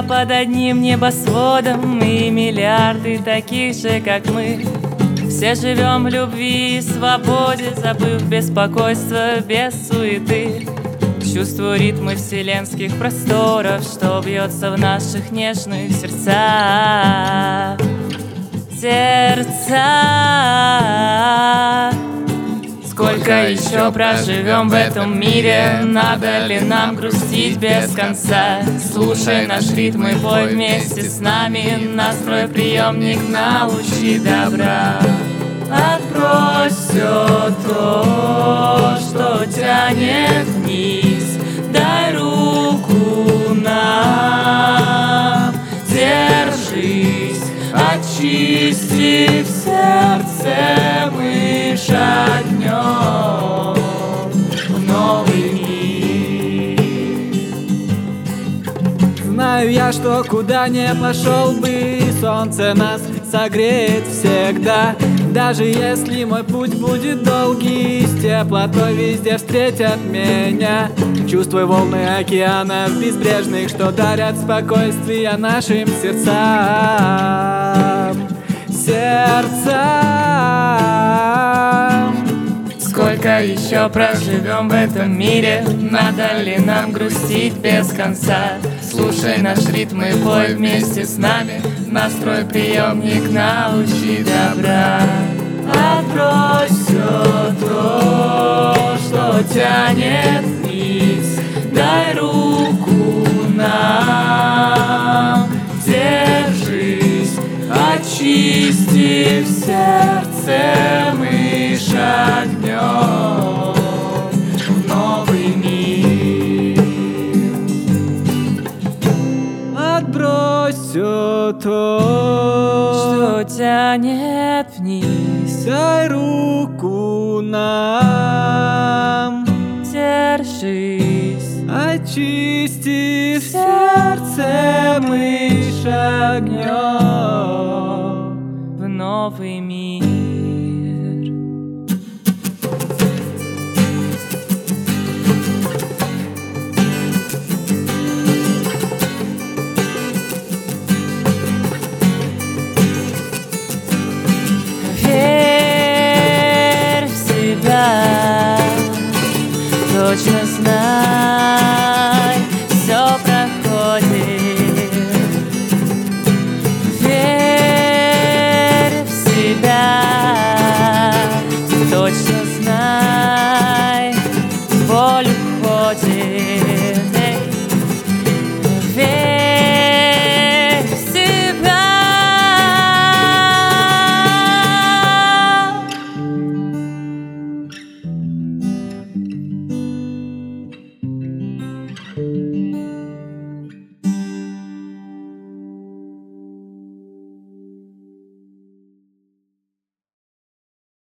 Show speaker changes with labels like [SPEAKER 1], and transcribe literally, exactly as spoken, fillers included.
[SPEAKER 1] под одним небосводом, и миллиарды таких же, как мы. Все живем в любви и свободе, забыв беспокойство, без суеты. Чувствую ритмы вселенских просторов, что бьется в наших нежных сердцах. Сердца. Сколько еще проживем в этом мире? Надо ли нам грустить без конца? Слушай наш ритм и пой вместе с нами. Настрой приемник, научи добра. Отбрось все то, что тянет вниз. Дай руку нам. Держись, очисти в сердце мы шагнем в новый мир.
[SPEAKER 2] Знаю я, что куда не пошел бы, солнце нас согреет всегда. Даже если мой путь будет долгий, с теплотой везде встретят меня. Чувствуй волны океанов безбрежных, что дарят спокойствие нашим сердцам. Сердцам.
[SPEAKER 1] Сколько еще проживем в этом мире? Надо ли нам грустить без конца? Слушай наш ритм и пой вместе с нами. Настрой приемник, научи добра. Отбрось все то, что тянет вниз. Дай руку нам. Держись, очисти в сердце мы шагнем в новый мир.
[SPEAKER 2] Отбрось все то,
[SPEAKER 1] что тянет вниз.
[SPEAKER 2] дай руку нам.
[SPEAKER 1] Держись,
[SPEAKER 2] очисти в сердце мы шагнем
[SPEAKER 1] в новый мир. Верь в себя, точно знай, все проходит. Верь в себя, точно знай, боль уходит.